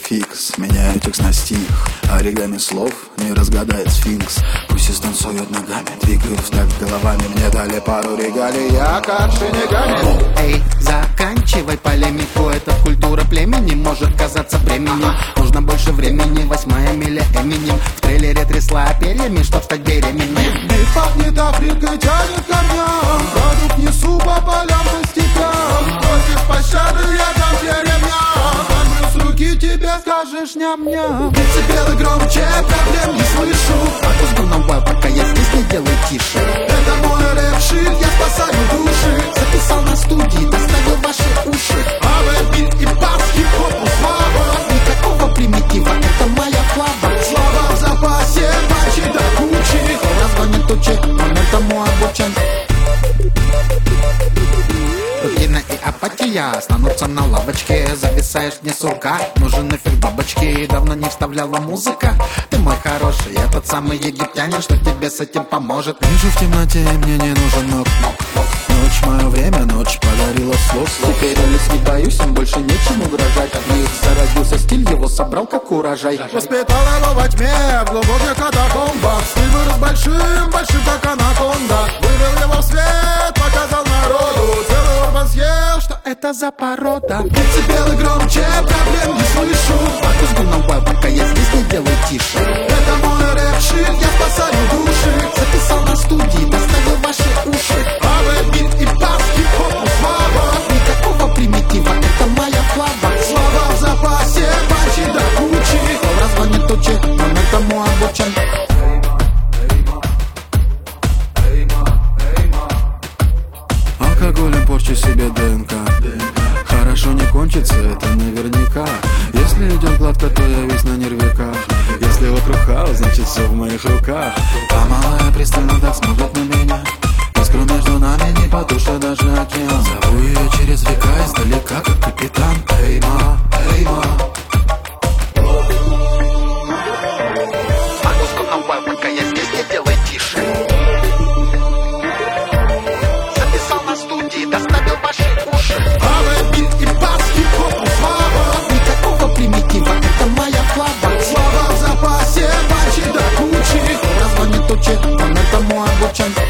фикс. Меняю текст на стих, оригами слов не разгадает сфинкс. Пусть и станцуют ногами, двигают в такт головами. Мне дали пару регалий, я как шинигами. Эй, заканчивай полемику. Эта культура племени может казаться бременем. Нужно больше времени, 8-я миля Эминем. В трейлере трясла перьями, чтоб стать беременной. И пахнет Африкой, тянет корням. Продукт несу по полям, по степям. Просишь пощады, я дам тебе ремням. С руки тебе скажешь ням-ням. Децибелы громче, проблем не слышу. Фокус говном бой, пока я здесь не делаю тише. Это мой рэп-шит, я спасаю души. Записал на студии, доставил ваши уши. АВ-бит и бас, хип-хоп, слава. Никакого примитива, это моя слава. Слава в запасе, пачи до кучи. Разгонит тучи, он этому обучен. Рутина и апатия останутся на лавочке. Зависаешь вне сурка, нужен нафиг бабочки. Давно не вставляла музыка. Ты мой хороший, я тот самый египтянин, что тебе с этим поможет. Вижу в темноте, мне не нужен ног. Ночь, мое время, ночь подарила слов. Теперь улиц не боюсь, им больше нечем угрожать. От них зародился стиль, его собрал как урожай. Воспитал его во тьме, в глубоких катакомбах. Стиль вырос большим, большим как анаконда. Вывел его в свет, показал народу. Целый урбан съел, что Это за порода. децибелы громче, проблем не слышу. Фокус говном бой, пока я здесь не делаю тише. Это мой рэп-шит, я спасаю души. Записал на студии, доставил ваши уши. АВ-бит и бас, хип-хоп, слава. Никакого примитива, это моя слава. Слава в запасе, пачи до кучи. Разгонит тучи, он этому обучен. Алкоголем порчу себе ДНК. Хорошо не кончится, это наверняка. Если идет гладко, то я весь на нервиках. Если вокруг хаос, значит все в моих руках. А малая пристально так смотрит на меня. Искру между нами не потушит даже океан. Зову ее через века издалека, как капитан. Эй, ма, эй, ма. Фокус говном бой, пока я здесь не делаю тише. Записал на студии, доставил ваши уши. АВ-бит и бас, хип-хоп, слава. Никакого примитива, это моя слава. Слава в запасе, пачи до кучи. Разгонит тучи, он этому обучен.